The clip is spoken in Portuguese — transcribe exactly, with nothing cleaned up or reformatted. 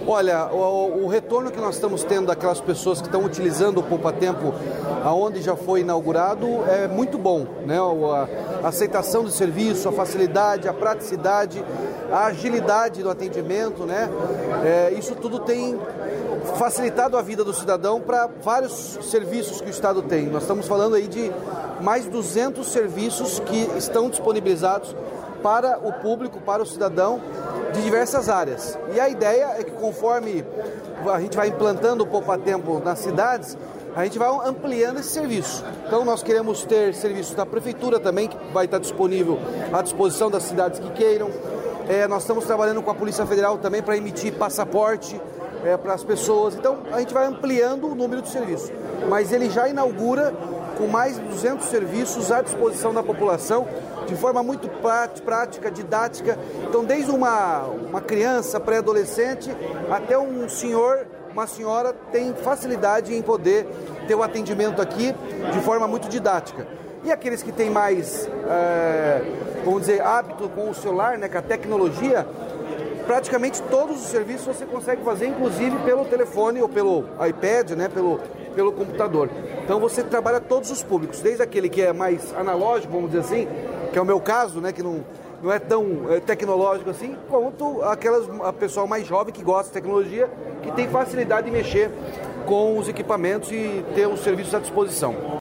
Olha, o, o retorno que nós estamos tendo daquelas pessoas que estão utilizando o Poupa Tempo, aonde já foi inaugurado, é muito bom, né? A, a aceitação do serviço, a facilidade, a praticidade, a agilidade do atendimento, né? É, isso tudo tem facilitado a vida do cidadão para vários serviços que o Estado tem. Nós estamos falando aí de mais de duzentos serviços que estão disponibilizados para o público, para o cidadão, de diversas áreas. E a ideia é que conforme a gente vai implantando o Poupa Tempo nas cidades, a gente vai ampliando esse serviço. Então nós queremos ter serviços da Prefeitura também, que vai estar disponível à disposição das cidades que queiram. É, nós estamos trabalhando com a Polícia Federal também para emitir passaporte é, para as pessoas. Então a gente vai ampliando o número de serviços. Mas ele já inaugura com mais de duzentos serviços à disposição da população, de forma muito prática, didática. Então, desde uma, uma criança, pré-adolescente, até um senhor, uma senhora, tem facilidade em poder ter o atendimento aqui de forma muito didática. E aqueles que têm mais, é, vamos dizer, hábito com o celular, né, com a tecnologia, praticamente todos os serviços você consegue fazer, inclusive pelo telefone ou pelo iPad, né, pelo, pelo computador. Então você trabalha todos os públicos, desde aquele que é mais analógico, vamos dizer assim, que é o meu caso, né, que não, não é tão é, tecnológico assim, quanto aquelas, a pessoal mais jovem que gosta de tecnologia, que tem facilidade de mexer com os equipamentos e ter os serviços à disposição.